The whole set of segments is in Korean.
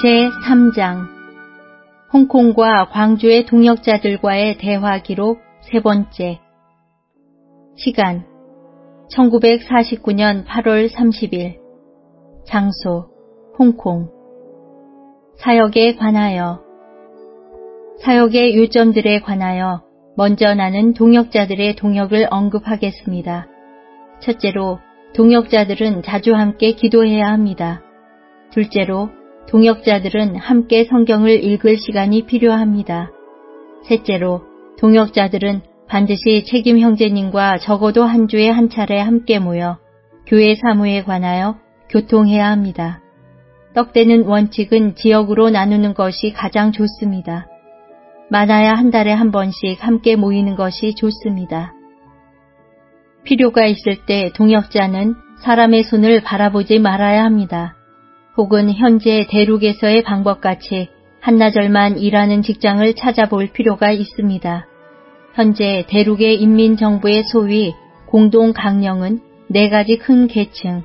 제3장 홍콩과 광주의 동역자들과의 대화 기록 세 번째. 시간 1949년 8월 30일. 장소 홍콩. 사역에 관하여. 사역의 요점들에 관하여 먼저 나는 동역자들의 동역을 언급하겠습니다. 첫째로, 동역자들은 자주 함께 기도해야 합니다. 둘째로, 동역자들은 함께 성경을 읽을 시간이 필요합니다. 셋째로, 동역자들은 반드시 책임 형제님과 적어도 한 주에 한 차례 함께 모여 교회 사무에 관하여 교통해야 합니다. 떡되는 원칙은 지역으로 나누는 것이 가장 좋습니다. 많아야 한 달에 한 번씩 함께 모이는 것이 좋습니다. 필요가 있을 때 동역자는 사람의 손을 바라보지 말아야 합니다. 혹은 현재 대륙에서의 방법같이 한나절만 일하는 직장을 찾아볼 필요가 있습니다. 현재 대륙의 인민정부의 소위 공동강령은 4가지 큰 계층,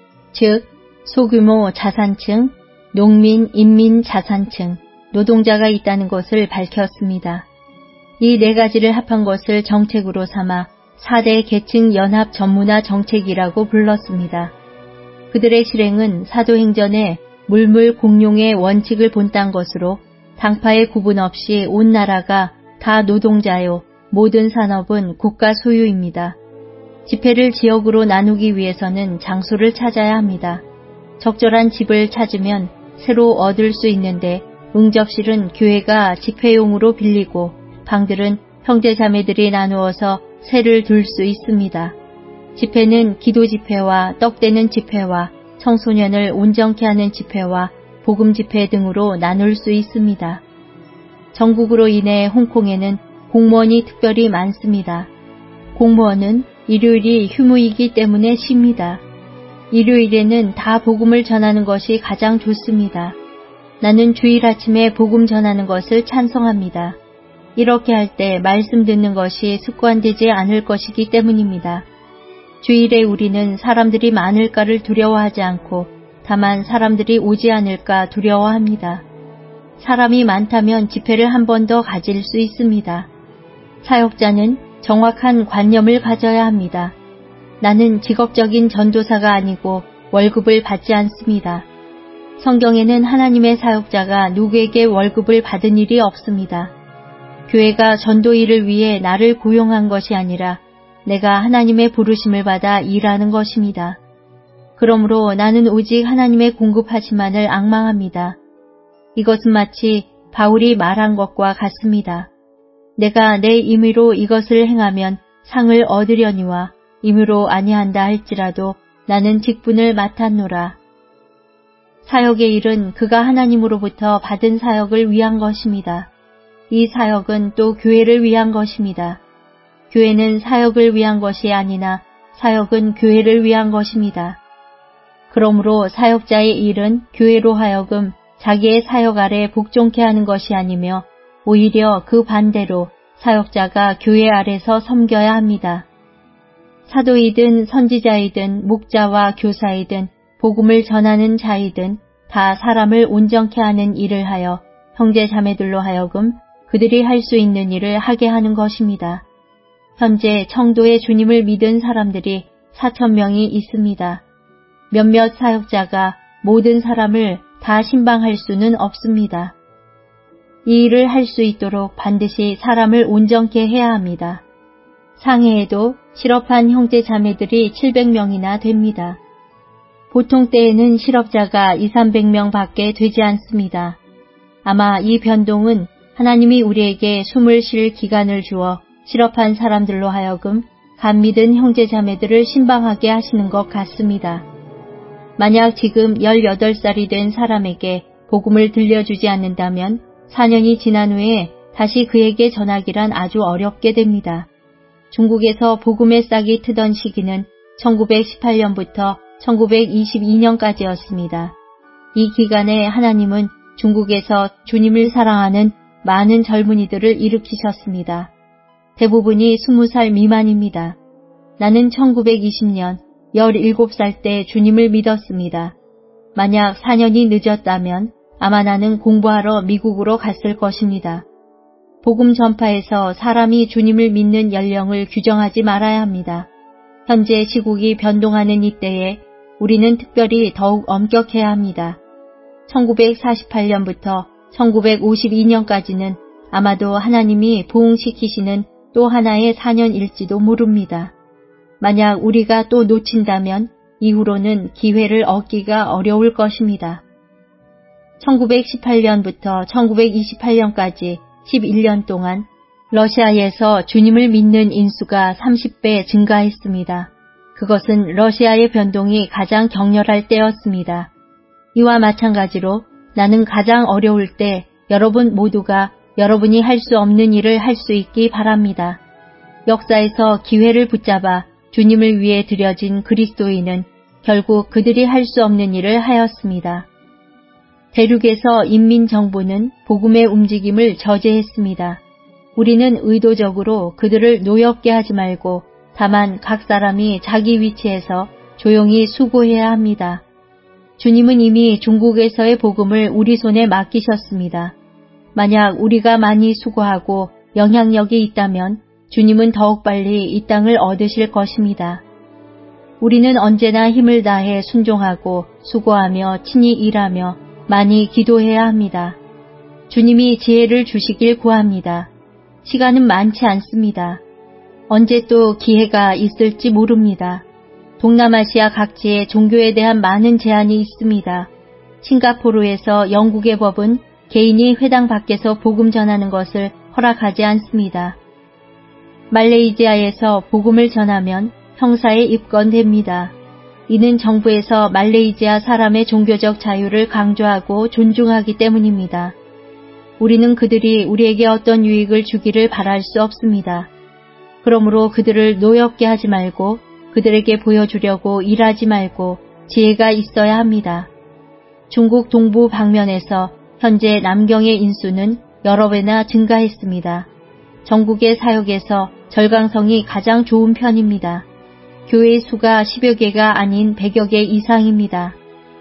즉 소규모 자산층, 농민, 인민 자산층, 노동자가 있다는 것을 밝혔습니다. 이 4가지를 합한 것을 정책으로 삼아 4대 계층 연합 전문화 정책이라고 불렀습니다. 그들의 실행은 사도행전의 물물 공용의 원칙을 본딴 것으로 당파의 구분 없이 온 나라가 다 노동자요, 모든 산업은 국가 소유입니다. 집회를 지역으로 나누기 위해서는 장소를 찾아야 합니다. 적절한 집을 찾으면 새로 얻을 수 있는데 응접실은 교회가 집회용으로 빌리고 방들은 형제자매들이 나누어서 새를 둘 수 있습니다. 집회는 기도 집회와 떡되는 집회와 청소년을 온전케 하는 집회와 복음 집회 등으로 나눌 수 있습니다. 전국으로 인해 홍콩에는 공무원이 특별히 많습니다. 공무원은 일요일이 휴무이기 때문에 쉽니다. 일요일에는 다 복음을 전하는 것이 가장 좋습니다. 나는 주일 아침에 복음 전하는 것을 찬성합니다. 이렇게 할 때 말씀 듣는 것이 습관되지 않을 것이기 때문입니다. 주일에 우리는 사람들이 많을까를 두려워하지 않고 다만 사람들이 오지 않을까 두려워합니다. 사람이 많다면 집회를 한 번 더 가질 수 있습니다. 사역자는 정확한 관념을 가져야 합니다. 나는 직업적인 전도사가 아니고 월급을 받지 않습니다. 성경에는 하나님의 사역자가 누구에게 월급을 받은 일이 없습니다. 교회가 전도 일을 위해 나를 고용한 것이 아니라 내가 하나님의 부르심을 받아 일하는 것입니다. 그러므로 나는 오직 하나님의 공급하심만을 앙망합니다. 이것은 마치 바울이 말한 것과 같습니다. 내가 내 임의로 이것을 행하면 상을 얻으려니와 임의로 아니한다 할지라도 나는 직분을 맡았노라. 사역의 일은 그가 하나님으로부터 받은 사역을 위한 것입니다. 이 사역은 또 교회를 위한 것입니다. 교회는 사역을 위한 것이 아니나 사역은 교회를 위한 것입니다. 그러므로 사역자의 일은 교회로 하여금 자기의 사역 아래 복종케 하는 것이 아니며 오히려 그 반대로 사역자가 교회 아래서 섬겨야 합니다. 사도이든 선지자이든 목자와 교사이든 복음을 전하는 자이든 다 사람을 온전케 하는 일을 하여 형제 자매들로 하여금 그들이 할 수 있는 일을 하게 하는 것입니다. 현재 청도에 주님을 믿은 사람들이 4,000명이 있습니다. 몇몇 사역자가 모든 사람을 다 신방할 수는 없습니다. 이 일을 할 수 있도록 반드시 사람을 온전케 해야 합니다. 상해에도 실업한 형제 자매들이 700명이나 됩니다. 보통 때에는 실업자가 200~300명 밖에 되지 않습니다. 아마 이 변동은 하나님이 우리에게 숨을 쉴 기간을 주어 실업한 사람들로 하여금 감 믿은 형제 자매들을 신방하게 하시는 것 같습니다. 만약 지금 18살이 된 사람에게 복음을 들려주지 않는다면 4년이 지난 후에 다시 그에게 전하기란 아주 어렵게 됩니다. 중국에서 복음의 싹이 트던 시기는 1918년부터 1922년까지였습니다. 이 기간에 하나님은 중국에서 주님을 사랑하는 많은 젊은이들을 일으키셨습니다. 대부분이 20살 미만입니다. 나는 1920년 17살 때 주님을 믿었습니다. 만약 4년이 늦었다면 아마 나는 공부하러 미국으로 갔을 것입니다. 복음 전파에서 사람이 주님을 믿는 연령을 규정하지 말아야 합니다. 현재 시국이 변동하는 이때에 우리는 특별히 더욱 엄격해야 합니다. 1948년부터 1952년까지는 아마도 하나님이 부흥시키시는 또 하나의 4년일지도 모릅니다. 만약 우리가 또 놓친다면 이후로는 기회를 얻기가 어려울 것입니다. 1918년부터 1928년까지 11년 동안 러시아에서 주님을 믿는 인수가 30배 증가했습니다. 그것은 러시아의 변동이 가장 격렬할 때였습니다. 이와 마찬가지로 나는 가장 어려울 때 여러분 모두가 여러분이 할 수 없는 일을 할 수 있기 바랍니다. 역사에서 기회를 붙잡아 주님을 위해 드려진 그리스도인은 결국 그들이 할 수 없는 일을 하였습니다. 대륙에서 인민정부는 복음의 움직임을 저지했습니다. 우리는 의도적으로 그들을 노엽게 하지 말고 다만 각 사람이 자기 위치에서 조용히 수고해야 합니다. 주님은 이미 중국에서의 복음을 우리 손에 맡기셨습니다. 만약 우리가 많이 수고하고 영향력이 있다면 주님은 더욱 빨리 이 땅을 얻으실 것입니다. 우리는 언제나 힘을 다해 순종하고 수고하며 친히 일하며 많이 기도해야 합니다. 주님이 지혜를 주시길 구합니다. 시간은 많지 않습니다. 언제 또 기회가 있을지 모릅니다. 동남아시아 각지에 종교에 대한 많은 제한이 있습니다. 싱가포르에서 영국의 법은 개인이 회당 밖에서 복음 전하는 것을 허락하지 않습니다. 말레이시아에서 복음을 전하면 형사에 입건됩니다. 이는 정부에서 말레이시아 사람의 종교적 자유를 강조하고 존중하기 때문입니다. 우리는 그들이 우리에게 어떤 유익을 주기를 바랄 수 없습니다. 그러므로 그들을 노엽게 하지 말고 그들에게 보여주려고 일하지 말고 지혜가 있어야 합니다. 중국 동부 방면에서 현재 남경의 인수는 여러 배나 증가했습니다. 전국의 사역에서 절강성이 가장 좋은 편입니다. 교회의 수가 10여 개가 아닌 100여 개 이상입니다.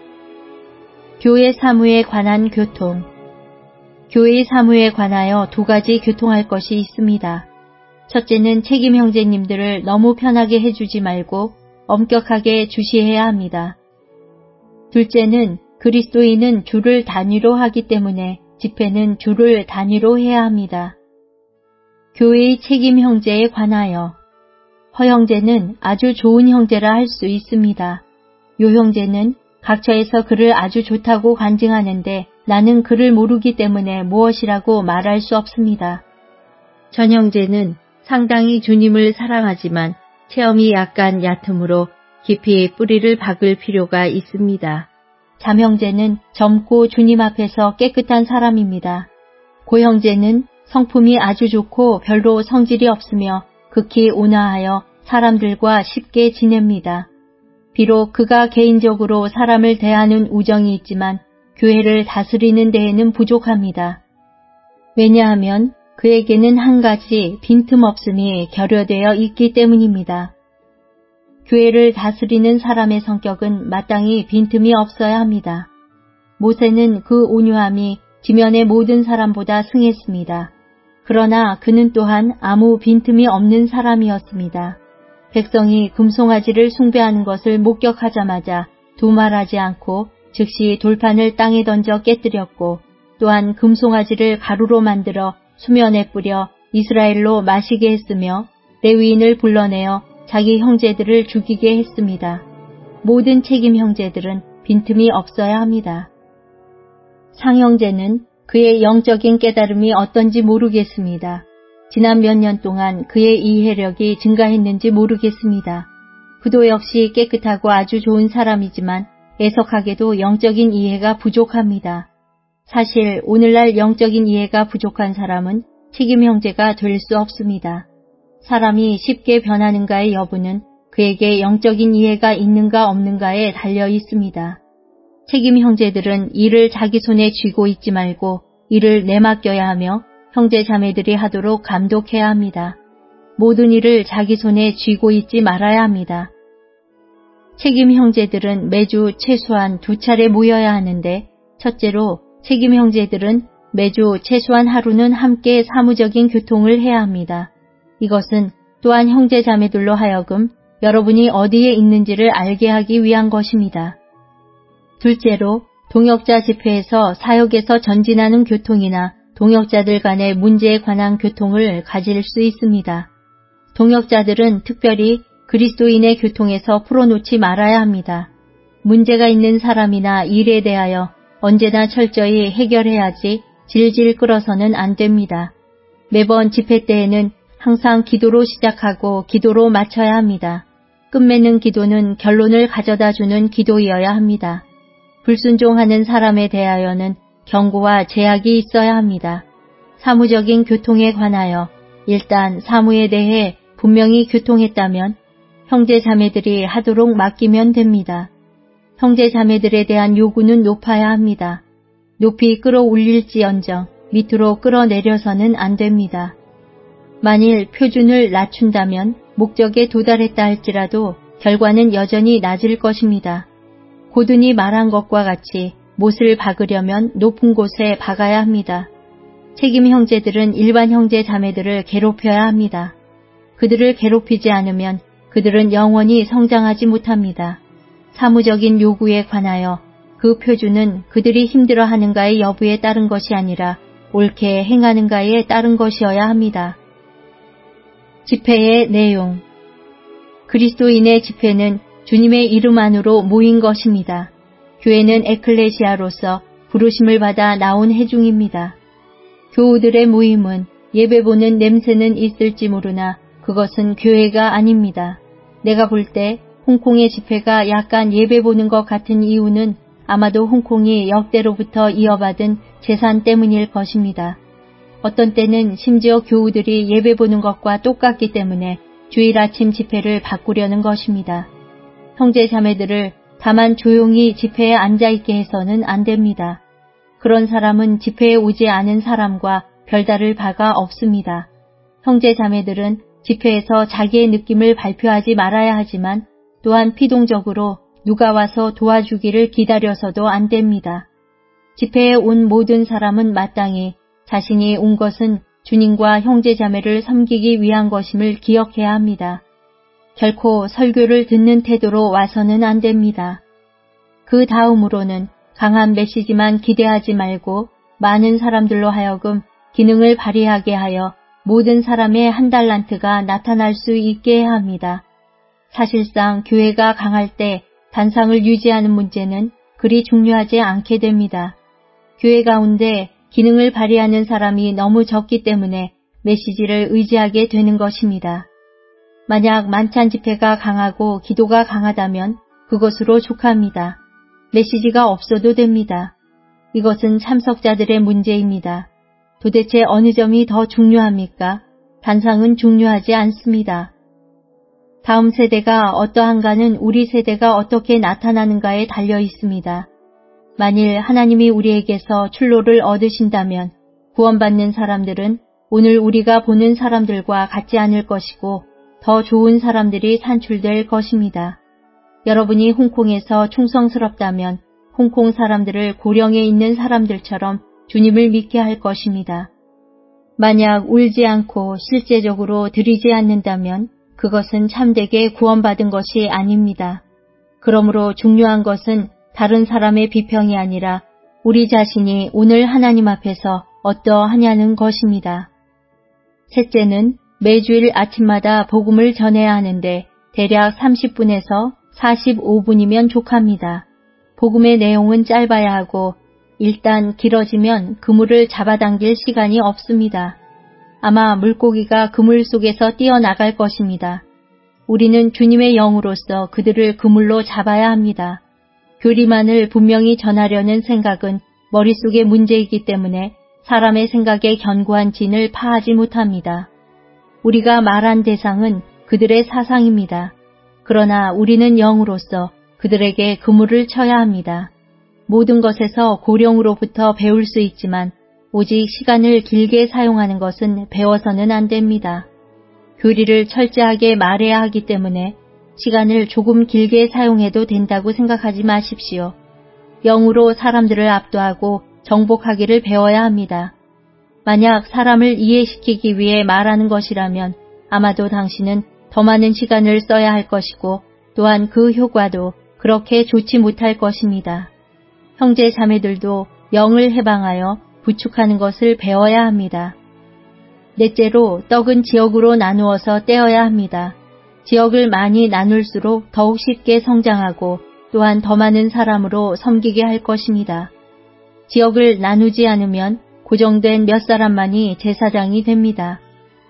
교회 사무에 관한 교통. 교회의 사무에 관하여 두 가지 교통할 것이 있습니다. 첫째는 책임 형제님들을 너무 편하게 해주지 말고 엄격하게 주시해야 합니다. 둘째는 그리스도인은 주를 단위로 하기 때문에 집회는 주를 단위로 해야 합니다. 교회의 책임 형제에 관하여 허 형제는 아주 좋은 형제라 할 수 있습니다. 요 형제는 각처에서 그를 아주 좋다고 간증하는데 나는 그를 모르기 때문에 무엇이라고 말할 수 없습니다. 전 형제는 상당히 주님을 사랑하지만 체험이 약간 얕으므로 깊이 뿌리를 박을 필요가 있습니다. 잠 형제는 젊고 주님 앞에서 깨끗한 사람입니다. 고 형제는 성품이 아주 좋고 별로 성질이 없으며 극히 온화하여 사람들과 쉽게 지냅니다. 비록 그가 개인적으로 사람을 대하는 우정이 있지만 교회를 다스리는 데에는 부족합니다. 왜냐하면 그에게는 한 가지 빈틈없음이 결여되어 있기 때문입니다. 교회를 다스리는 사람의 성격은 마땅히 빈틈이 없어야 합니다. 모세는 그 온유함이 지면의 모든 사람보다 승했습니다. 그러나 그는 또한 아무 빈틈이 없는 사람이었습니다. 백성이 금송아지를 숭배하는 것을 목격하자마자 두말하지 않고 즉시 돌판을 땅에 던져 깨뜨렸고 또한 금송아지를 가루로 만들어 수면에 뿌려 이스라엘로 마시게 했으며 레위인을 불러내어 자기 형제들을 죽이게 했습니다. 모든 책임 형제들은 빈틈이 없어야 합니다. 상형제는 그의 영적인 깨달음이 어떤지 모르겠습니다. 지난 몇 년 동안 그의 이해력이 증가했는지 모르겠습니다. 그도 역시 깨끗하고 아주 좋은 사람이지만 애석하게도 영적인 이해가 부족합니다. 사실 오늘날 영적인 이해가 부족한 사람은 책임 형제가 될 수 없습니다. 사람이 쉽게 변하는가의 여부는 그에게 영적인 이해가 있는가 없는가에 달려 있습니다. 책임 형제들은 일을 자기 손에 쥐고 있지 말고 일을 내맡겨야 하며 형제 자매들이 하도록 감독해야 합니다. 모든 일을 자기 손에 쥐고 있지 말아야 합니다. 책임 형제들은 매주 최소한 2차례 모여야 하는데 첫째로 책임 형제들은 매주 최소한 하루는 함께 사무적인 교통을 해야 합니다. 이것은 또한 형제 자매들로 하여금 여러분이 어디에 있는지를 알게 하기 위한 것입니다. 둘째로, 동역자 집회에서 사역에서 전진하는 교통이나 동역자들 간의 문제에 관한 교통을 가질 수 있습니다. 동역자들은 특별히 그리스도인의 교통에서 풀어놓지 말아야 합니다. 문제가 있는 사람이나 일에 대하여 언제나 철저히 해결해야지 질질 끌어서는 안 됩니다. 매번 집회 때에는 항상 기도로 시작하고 기도로 마쳐야 합니다. 끝맺는 기도는 결론을 가져다 주는 기도이어야 합니다. 불순종하는 사람에 대하여는 경고와 제약이 있어야 합니다. 사무적인 교통에 관하여 일단 사무에 대해 분명히 교통했다면 형제 자매들이 하도록 맡기면 됩니다. 형제 자매들에 대한 요구는 높아야 합니다. 높이 끌어올릴지언정 밑으로 끌어내려서는 안 됩니다. 만일 표준을 낮춘다면 목적에 도달했다 할지라도 결과는 여전히 낮을 것입니다. 고든이 말한 것과 같이 못을 박으려면 높은 곳에 박아야 합니다. 책임 형제들은 일반 형제 자매들을 괴롭혀야 합니다. 그들을 괴롭히지 않으면 그들은 영원히 성장하지 못합니다. 사무적인 요구에 관하여 그 표준은 그들이 힘들어하는가의 여부에 따른 것이 아니라 옳게 행하는가에 따른 것이어야 합니다. 집회의 내용. 그리스도인의 집회는 주님의 이름 안으로 모인 것입니다. 교회는 에클레시아로서 부르심을 받아 나온 회중입니다. 교우들의 모임은 예배 보는 냄새는 있을지 모르나 그것은 교회가 아닙니다. 내가 볼 때 홍콩의 집회가 약간 예배 보는 것 같은 이유는 아마도 홍콩이 역대로부터 이어받은 재산 때문일 것입니다. 어떤 때는 심지어 교우들이 예배 보는 것과 똑같기 때문에 주일 아침 집회를 바꾸려는 것입니다. 형제 자매들을 다만 조용히 집회에 앉아있게 해서는 안 됩니다. 그런 사람은 집회에 오지 않은 사람과 별다를 바가 없습니다. 형제 자매들은 집회에서 자기의 느낌을 발표하지 말아야 하지만 또한 피동적으로 누가 와서 도와주기를 기다려서도 안 됩니다. 집회에 온 모든 사람은 마땅히 자신이 온 것은 주님과 형제 자매를 섬기기 위한 것임을 기억해야 합니다. 결코 설교를 듣는 태도로 와서는 안 됩니다. 그 다음으로는 강한 메시지만 기대하지 말고 많은 사람들로 하여금 기능을 발휘하게 하여 모든 사람의 한 달란트가 나타날 수 있게 해야 합니다. 사실상 교회가 강할 때 단상을 유지하는 문제는 그리 중요하지 않게 됩니다. 교회 가운데 기능을 발휘하는 사람이 너무 적기 때문에 메시지를 의지하게 되는 것입니다. 만약 만찬 집회가 강하고 기도가 강하다면 그것으로 족합니다. 메시지가 없어도 됩니다. 이것은 참석자들의 문제입니다. 도대체 어느 점이 더 중요합니까? 단상은 중요하지 않습니다. 다음 세대가 어떠한가는 우리 세대가 어떻게 나타나는가에 달려 있습니다. 만일 하나님이 우리에게서 출로를 얻으신다면 구원받는 사람들은 오늘 우리가 보는 사람들과 같지 않을 것이고 더 좋은 사람들이 산출될 것입니다. 여러분이 홍콩에서 충성스럽다면 홍콩 사람들을 고령에 있는 사람들처럼 주님을 믿게 할 것입니다. 만약 울지 않고 실제적으로 드리지 않는다면 그것은 참되게 구원받은 것이 아닙니다. 그러므로 중요한 것은 다른 사람의 비평이 아니라 우리 자신이 오늘 하나님 앞에서 어떠하냐는 것입니다. 셋째는 매주일 아침마다 복음을 전해야 하는데 대략 30분에서 45분이면 족합니다. 복음의 내용은 짧아야 하고 일단 길어지면 그물을 잡아당길 시간이 없습니다. 아마 물고기가 그물 속에서 뛰어나갈 것입니다. 우리는 주님의 영으로서 그들을 그물로 잡아야 합니다. 교리만을 분명히 전하려는 생각은 머릿속의 문제이기 때문에 사람의 생각에 견고한 진을 파하지 못합니다. 우리가 말한 대상은 그들의 사상입니다. 그러나 우리는 영으로서 그들에게 그물을 쳐야 합니다. 모든 것에서 고령으로부터 배울 수 있지만 오직 시간을 길게 사용하는 것은 배워서는 안 됩니다. 교리를 철저하게 말해야 하기 때문에 시간을 조금 길게 사용해도 된다고 생각하지 마십시오. 영으로 사람들을 압도하고 정복하기를 배워야 합니다. 만약 사람을 이해시키기 위해 말하는 것이라면 아마도 당신은 더 많은 시간을 써야 할 것이고 또한 그 효과도 그렇게 좋지 못할 것입니다. 형제 자매들도 영을 해방하여 부축하는 것을 배워야 합니다. 넷째로 떡은 지역으로 나누어서 떼어야 합니다. 지역을 많이 나눌수록 더욱 쉽게 성장하고 또한 더 많은 사람으로 섬기게 할 것입니다. 지역을 나누지 않으면 고정된 몇 사람만이 제사장이 됩니다.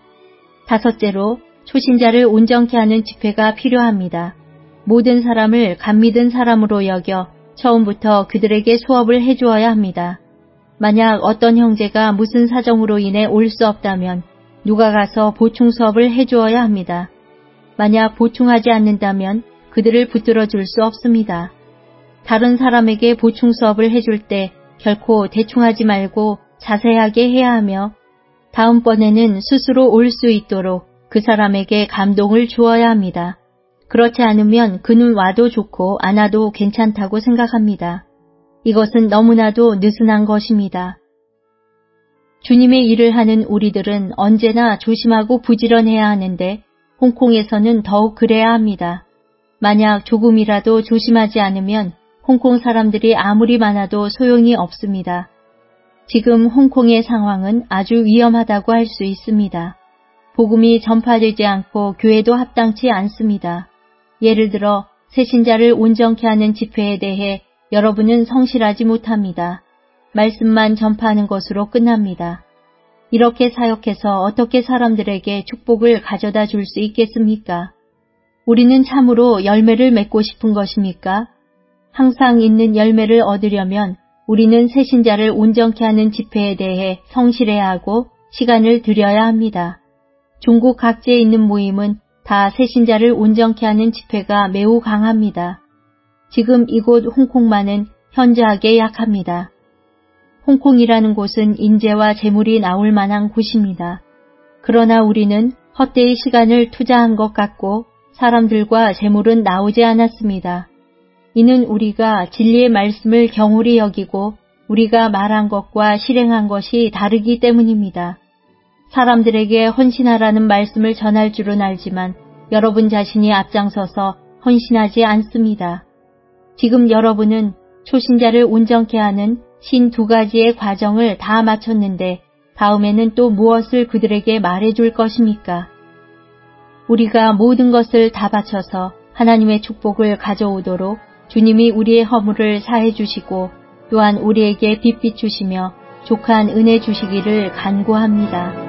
다섯째로 초신자를 온전케 하는 집회가 필요합니다. 모든 사람을 감믿은 사람으로 여겨 처음부터 그들에게 수업을 해주어야 합니다. 만약 어떤 형제가 무슨 사정으로 인해 올 수 없다면 누가 가서 보충 수업을 해주어야 합니다. 만약 보충하지 않는다면 그들을 붙들어 줄 수 없습니다. 다른 사람에게 보충 수업을 해줄 때 결코 대충 하지 말고 자세하게 해야 하며 다음번에는 스스로 올 수 있도록 그 사람에게 감동을 주어야 합니다. 그렇지 않으면 그는 와도 좋고 안 와도 괜찮다고 생각합니다. 이것은 너무나도 느슨한 것입니다. 주님의 일을 하는 우리들은 언제나 조심하고 부지런해야 하는데 홍콩에서는 더욱 그래야 합니다. 만약 조금이라도 조심하지 않으면 홍콩 사람들이 아무리 많아도 소용이 없습니다. 지금 홍콩의 상황은 아주 위험하다고 할 수 있습니다. 복음이 전파되지 않고 교회도 합당치 않습니다. 예를 들어 새신자를 온전케 하는 집회에 대해 여러분은 성실하지 못합니다. 말씀만 전파하는 것으로 끝납니다. 이렇게 사역해서 어떻게 사람들에게 축복을 가져다 줄 수 있겠습니까? 우리는 참으로 열매를 맺고 싶은 것입니까? 항상 있는 열매를 얻으려면 우리는 새신자를 온전케 하는 집회에 대해 성실해야 하고 시간을 들여야 합니다. 중국 각지에 있는 모임은 다 새신자를 온전케 하는 집회가 매우 강합니다. 지금 이곳 홍콩만은 현저하게 약합니다. 홍콩이라는 곳은 인재와 재물이 나올 만한 곳입니다. 그러나 우리는 헛되이 시간을 투자한 것 같고 사람들과 재물은 나오지 않았습니다. 이는 우리가 진리의 말씀을 경홀히 여기고 우리가 말한 것과 실행한 것이 다르기 때문입니다. 사람들에게 헌신하라는 말씀을 전할 줄은 알지만 여러분 자신이 앞장서서 헌신하지 않습니다. 지금 여러분은 초신자를 온전케 하는 52가지의 과정을 다 마쳤는데 다음에는 또 무엇을 그들에게 말해줄 것입니까? 우리가 모든 것을 다 바쳐서 하나님의 축복을 가져오도록 주님이 우리의 허물을 사해 주시고 또한 우리에게 빛 비추시며 족한 은혜 주시기를 간구합니다.